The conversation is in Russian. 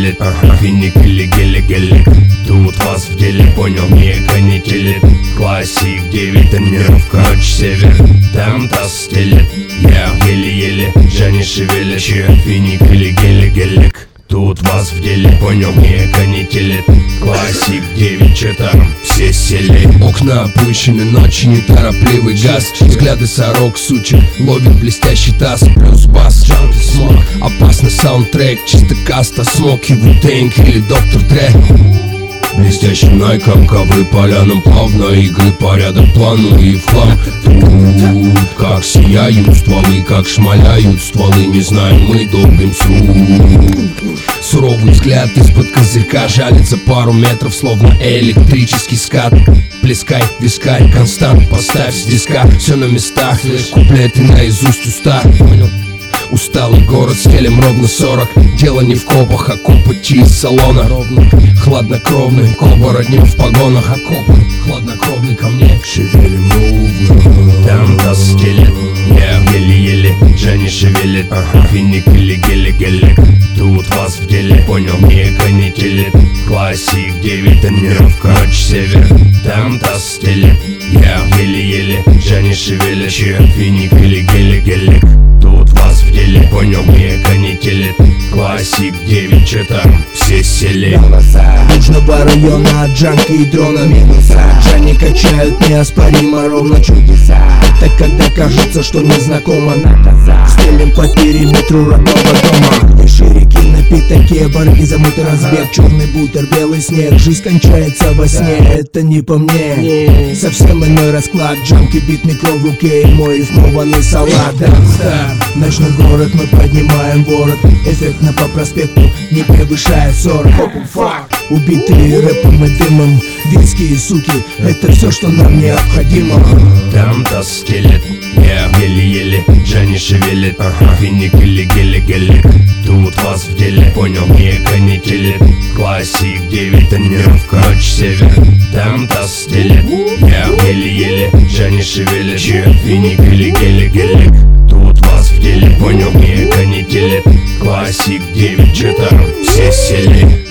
шевелит, финик или гелик. Тут вас в деле, понял, не канителит. Классик 9, тонировка, ночь север. Там таз стелет, я еле-еле, Джани шевелит. Финик или гелик. Тут вас в деле, понял, не канителит. Классик 9, четаром, все сели. Окна опущены, ночи неторопливый газ. Взгляды сорок сучек, ловит блестящий таз. Плюс бас, джанки, смог. Опасный саундтрек, чисто каста, смоки, Ву-Тэнг или Доктор Дре. Блестящим найком, ковры полянам плавно. Игры порядок плану и в хлам. Тут как сияют стволы, как шмаляют стволы. Не знаем, мы долбим сру. Суровый взгляд из-под козырька жалится пару метров, словно электрический скат. Плескай, вискай, констант, поставь с диска. Все на местах, куплеты наизусть уста. Понял? Усталый город, стелем ровно 40. Дело не в копах, а копы из салона. Ровно, хладнокровный, коба роднем в погонах. А копы, хладнокровный ко мне. Шевелим ровно. Там таз стелет, я еле-еле, Джани шевелит. Финик или гелик. Тут вас в деле, понял, не канителит. Классик 9, тонировка, ночь север. Там таз стелет, я еле-еле, Джани шевелит. Финик или гелик. Тут вас в деле, понял, не канителит. Классик 9, четаром, все сели. Южного района от джанки и дрона минуса. Джани качают неоспоримо ровно чудеса. Так когда кажется, что незнакомо наказа. Стелим по периметру родного дома. Где ширики на пятаке, барыги замыты разбег. Черный бутер, белый снег, жизнь кончается во сне. Это не по мне, совсем иной расклад. Джанки, бит, микро в руке и мой рифмованный салат. Ночной город, мы поднимаем ворот. Эффектно по проспекту, не превышая 40. Убитые рэпом и дымом, виски и суки, это все, что нам необходимо. Там таз стелет, я еле-еле, Джани шевелит. Финик или гелик. Тут вас в деле, понял, не канителит. Классик 9, тонировка, ночь север. Там таз стелет, я еле-еле, Джани шевелит. Финик или гелик. Тут вас в деле, понял, не канителит. Классик 9, четаром, все сели.